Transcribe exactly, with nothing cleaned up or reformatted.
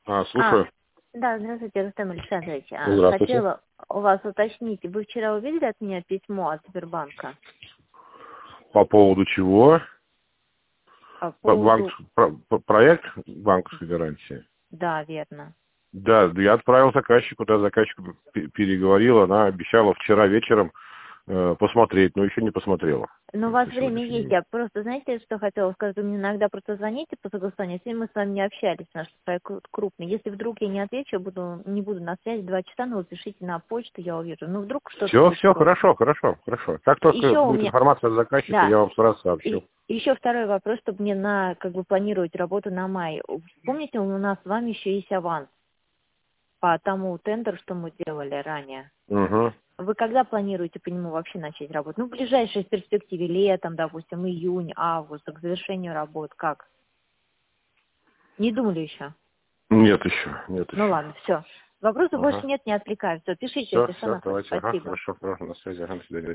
А, слушаю. А, да, здравствуйте, Рустам Александрович. А, Здравствуйте. хотела у вас уточнить, вы вчера увидели от меня письмо от Сбербанка По поводу чего? по По- Банк, поводу... про- по- проект банковской гарантии. Да, верно. Да, да, я отправил заказчику, да, заказчик п- переговорил, она обещала вчера вечером э, посмотреть, но еще не посмотрела. Но у Вот вас на время сегодняшний есть, день. я просто, знаете, что хотела сказать, вы мне иногда просто звоните по согласованию, если мы с вами не общались, наш проект кру- крупный, если вдруг я не отвечу, я буду, не буду на связи два часа, но вы пишите на почту, я увижу. Ну, вдруг что-то Все, будет все, срочно. хорошо, хорошо, хорошо. Как только Еще у будет меня, информация от заказчика, да, я вам сразу сообщу. и еще второй вопрос, чтобы мне на, как бы, планировать работу на май. Помните, у нас с вами еще есть аванс по тому тендеру, что мы делали ранее. Угу. Вы когда планируете по нему вообще начать работу? Ну, в ближайшей перспективе, летом, допустим, июнь, август, к завершению работ, как? Не думали еще? Нет еще, нет Ну еще. ладно, все. Вопросов больше Ага. нет, не отвлекаю. Все, пишите, Все, если что, все, на связь. давайте, ага, Спасибо. хорошо, хорошо, на связи, ага, до свидания.